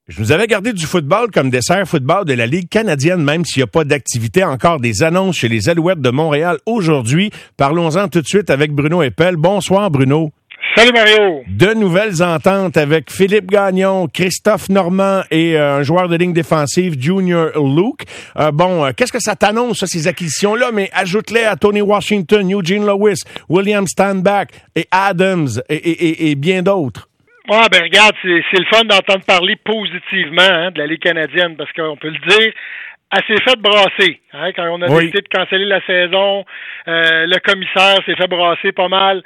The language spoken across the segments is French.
Je nous avais gardé du football comme dessert football de la Ligue canadienne, même s'il n'y a pas d'activité. Encore des annonces chez les Alouettes de Montréal aujourd'hui. Parlons-en tout de suite avec Bruno Eppel. Bonsoir, Bruno. Salut Mario. De nouvelles ententes avec Philippe Gagnon, Christophe Normand et un joueur de ligne défensive, Junior Luke. Qu'est-ce que ça t'annonce, ça, ces acquisitions-là? Mais ajoute-les à Tony Washington, Eugene Lewis, William Stanback et Adams et bien d'autres. Ah ben regarde, c'est le fun d'entendre parler positivement de la Ligue canadienne, parce qu'on peut le dire, elle s'est fait brasser. Quand on a décidé de canceller la saison, le commissaire s'est fait brasser pas mal.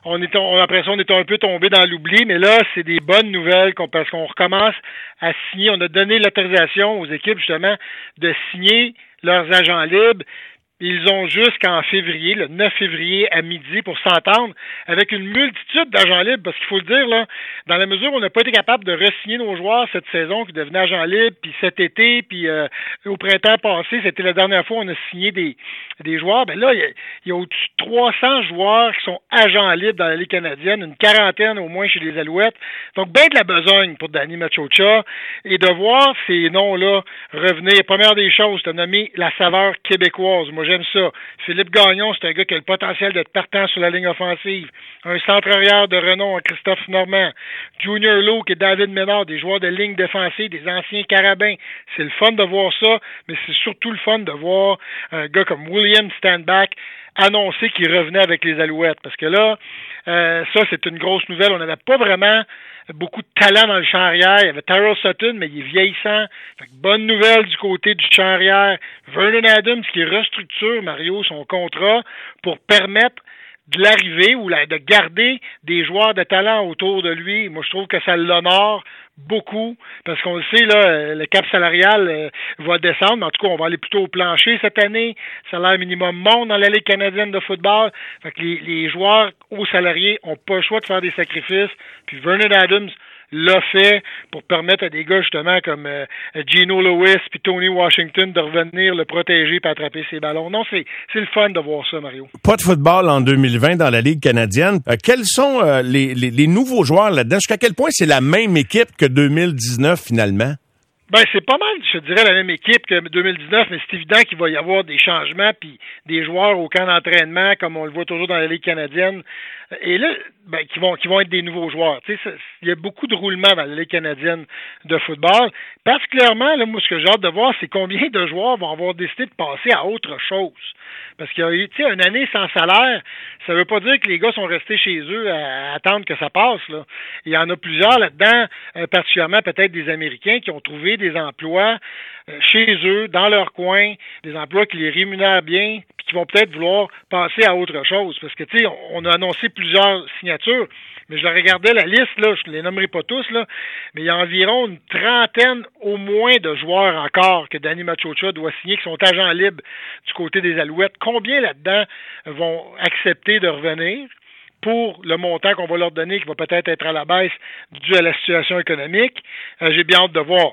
Après ça, on est un peu tombé dans l'oubli, mais là, c'est des bonnes nouvelles parce qu'on recommence à signer. On a donné l'autorisation aux équipes, justement, de signer leurs agents libres. Ils ont jusqu'en février, le 9 février à midi, pour s'entendre avec une multitude d'agents libres, parce qu'il faut le dire, là, dans la mesure où on n'a pas été capable de re-signer nos joueurs cette saison qui devenaient agents libres, puis cet été, puis au printemps passé, c'était la dernière fois où on a signé des joueurs, ben là, il y a au-dessus de 300 joueurs qui sont agents libres dans la Ligue canadienne, une quarantaine au moins chez les Alouettes. Donc, ben de la besogne pour Danny Machocha, et de voir ces noms-là revenir. Première des choses, tu as nommé la saveur québécoise. Moi, j'aime ça. Philippe Gagnon, c'est un gars qui a le potentiel d'être partant sur la ligne offensive. Un centre arrière de renom, Christophe Normand. Junior Luke et David Ménard, des joueurs de ligne défensive, des anciens carabins. C'est le fun de voir ça, mais c'est surtout le fun de voir un gars comme William Stanback annoncer qu'il revenait avec les Alouettes. Parce que là, ça, c'est une grosse nouvelle. On n'avait pas vraiment beaucoup de talent dans le champ arrière. Il y avait Tyrell Sutton, mais il est vieillissant. Fait que bonne nouvelle du côté du champ arrière. Vernon Adams qui restructure, Mario, son contrat pour permettre de l'arrivée ou de garder des joueurs de talent autour de lui. Moi, je trouve que ça l'honore beaucoup, parce qu'on le sait, là, le cap salarial va descendre, mais en tout cas, on va aller plutôt au plancher cette année. Salaire minimum monte dans la Ligue canadienne de football. Fait que les joueurs hauts salariés ont pas le choix de faire des sacrifices. Puis Vernon Adams l'a fait pour permettre à des gars justement comme Gino Lewis puis Tony Washington de revenir le protéger et attraper ses ballons. Non, c'est le fun de voir ça, Mario. Pas de football en 2020 dans la Ligue canadienne. Quels sont les nouveaux joueurs là-dedans? Jusqu'à quel point c'est la même équipe que 2019 finalement? Ben, c'est pas mal, je dirais, la même équipe que 2019, mais c'est évident qu'il va y avoir des changements puis des joueurs au camp d'entraînement, comme on le voit toujours dans la Ligue canadienne. Et là, ben, qui vont être des nouveaux joueurs. Tu sais, il y a beaucoup de roulements dans la Ligue canadienne de football. Particulièrement, là, moi, ce que j'ai hâte de voir, c'est combien de joueurs vont avoir décidé de passer à autre chose. Parce qu'il y a eu, tu sais, une année sans salaire, ça veut pas dire que les gars sont restés chez eux à attendre que ça passe, là. Il y en a plusieurs là-dedans, particulièrement peut-être des Américains qui ont trouvé des emplois chez eux, dans leur coin, des emplois qui les rémunèrent bien, puis qui vont peut-être vouloir passer à autre chose. Parce que, tu sais, on a annoncé plusieurs signatures, mais je regardais la liste, là, je ne les nommerai pas tous, là, mais il y a environ une trentaine au moins de joueurs encore que Danny Machocha doit signer, qui sont agents libres du côté des Alouettes. Combien là-dedans vont accepter de revenir pour le montant qu'on va leur donner, qui va peut-être être à la baisse dû à la situation économique? J'ai bien hâte de voir.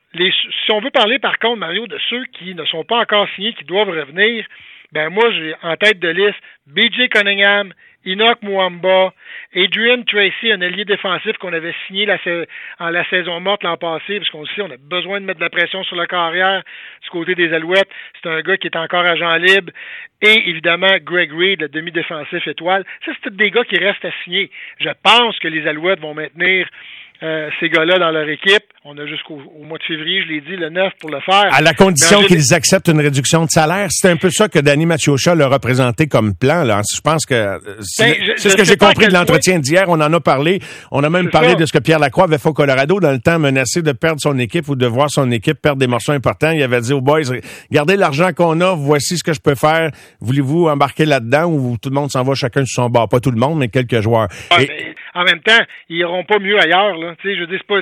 Si on veut parler, par contre, Mario, de ceux qui ne sont pas encore signés, qui doivent revenir, ben moi, j'ai en tête de liste B.J. Cunningham, Enoch Mwamba, Adrian Tracy, un allié défensif qu'on avait signé en la saison morte l'an passé, parce qu'on le sait, on a besoin de mettre de la pression sur le carrière du côté des Alouettes. C'est un gars qui est encore agent libre. Et évidemment, Greg Reed, le demi-défensif étoile. Ça, c'est tous des gars qui restent à signer. Je pense que les Alouettes vont maintenir ces gars-là dans leur équipe. On a jusqu'au mois de février, je l'ai dit, le 9 pour le faire. À la condition qu'ils acceptent une réduction de salaire. C'est un peu ça que Danny Machocha l'a représenté comme plan, là. Je pense que c'est ce que j'ai compris de l'entretien d'hier. On en a parlé. On a même parlé de ce que Pierre Lacroix avait fait au Colorado dans le temps, menacé de perdre son équipe ou de voir son équipe perdre des morceaux importants. Il avait dit aux boys, gardez l'argent qu'on a, voici ce que je peux faire. Voulez-vous embarquer là-dedans ou tout le monde s'en va chacun sur son bord? Pas tout le monde, mais quelques joueurs. Ouais, mais en même temps, ils iront pas mieux ailleurs, là. Tu sais, je veux dire, c'est pas,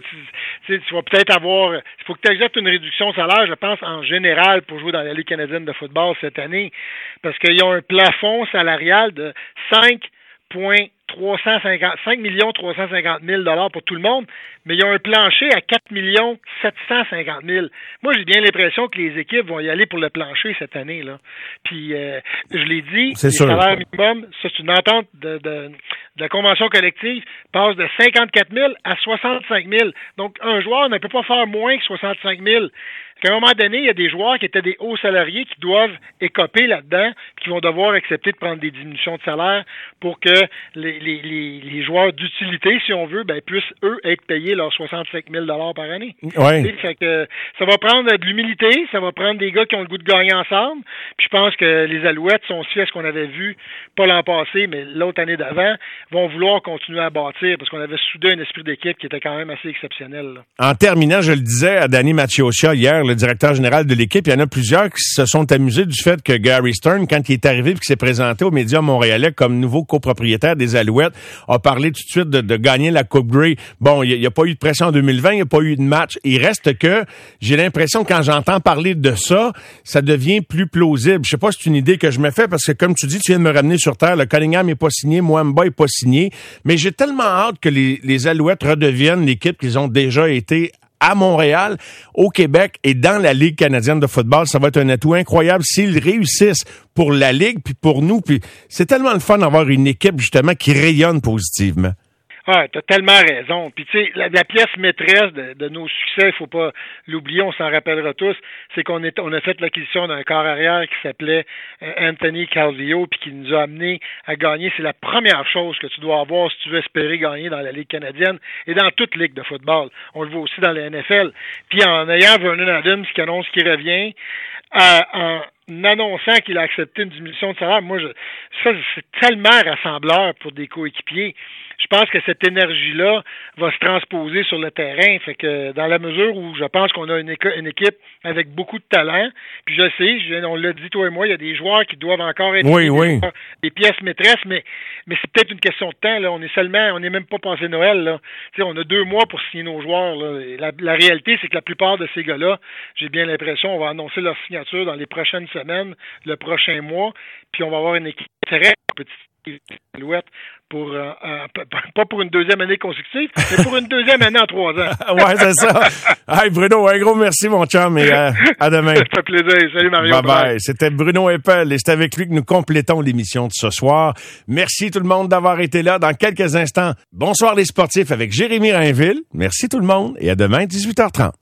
tu vas peut-être avoir, il faut que tu acceptes une réduction de salaire, je pense, en général, pour jouer dans la Ligue canadienne de football cette année, parce qu'ils ont un plafond salarial de 5,3 5 350 000 $ pour tout le monde, mais ils ont un plancher à 4 750 000. Moi, j'ai bien l'impression que les équipes vont y aller pour le plancher cette année, là. Puis, je l'ai dit, les salaires minimum, ça, c'est une entente de la convention collective, passe de 54 000 à 65 000. Donc, un joueur ne peut pas faire moins que 65 000. À un moment donné, il y a des joueurs qui étaient des hauts salariés qui doivent écoper là-dedans, puis qui vont devoir accepter de prendre des diminutions de salaire pour que les joueurs d'utilité, si on veut, puissent, eux, être payés leurs 65 000 $ par année. Ouais. Fait que ça va prendre de l'humilité, ça va prendre des gars qui ont le goût de gagner ensemble, puis je pense que les Alouettes sont suivis à ce qu'on avait vu, pas l'an passé, mais l'autre année d'avant, vont vouloir continuer à bâtir, parce qu'on avait soudé un esprit d'équipe qui était quand même assez exceptionnel, là. En terminant, je le disais à Danny Maciocia hier, le directeur général de l'équipe, il y en a plusieurs qui se sont amusés du fait que Gary Stern, quand il est arrivé et qu'il s'est présenté aux médias montréalais comme nouveau copropriétaire des Alouettes, a parlé tout de suite de gagner la Coupe Grey. Bon, il n'y a pas eu de pression en 2020, il n'y a pas eu de match. Il reste que j'ai l'impression, quand j'entends parler de ça, ça devient plus plausible. Je sais pas si c'est une idée que je me fais, parce que comme tu dis, tu viens de me ramener sur terre, le Cunningham n'est pas signé, Mwamba n'est pas signé, mais j'ai tellement hâte que les Alouettes redeviennent l'équipe qu'ils ont déjà été à Montréal, au Québec et dans la Ligue canadienne de football. Ça va être un atout incroyable s'ils réussissent pour la Ligue puis pour nous. Puis c'est tellement le fun d'avoir une équipe, justement, qui rayonne positivement. Ah, t'as tellement raison. Puis tu sais, la pièce maîtresse de nos succès, il faut pas l'oublier, on s'en rappellera tous, c'est qu'on a fait l'acquisition d'un corps arrière qui s'appelait Anthony Calvillo, puis qui nous a amené à gagner. C'est la première chose que tu dois avoir si tu veux espérer gagner dans la Ligue canadienne et dans toute ligue de football. On le voit aussi dans la NFL. Puis en ayant Vernon Adams qui annonce qu'il revient, en annonçant qu'il a accepté une diminution de salaire, ça c'est tellement rassembleur pour des coéquipiers. Je pense que cette énergie-là va se transposer sur le terrain. Fait que dans la mesure où je pense qu'on a une équipe avec beaucoup de talent, puis je sais, on l'a dit toi et moi, il y a des joueurs qui doivent encore être des pièces maîtresses, mais c'est peut-être une question de temps. Là, on est même pas passé Noël. Là, t'sais, on a 2 mois pour signer nos joueurs. Là. La réalité, c'est que la plupart de ces gars-là, j'ai bien l'impression, on va annoncer leur signature dans les prochaines semaines, le prochain mois, puis on va avoir une équipe très petite. Alouette pour pas pour une deuxième année consécutive, mais pour une deuxième année en 3 ans. Ouais, c'est ça. Hey Bruno, un gros merci mon chum et à demain. Ça fait plaisir. Salut Mario. Bye bye. C'était Bruno Eppel et c'est avec lui que nous complétons l'émission de ce soir. Merci tout le monde d'avoir été là. Dans quelques instants, bonsoir les sportifs avec Jérémy Rainville. Merci tout le monde et à demain 18h30.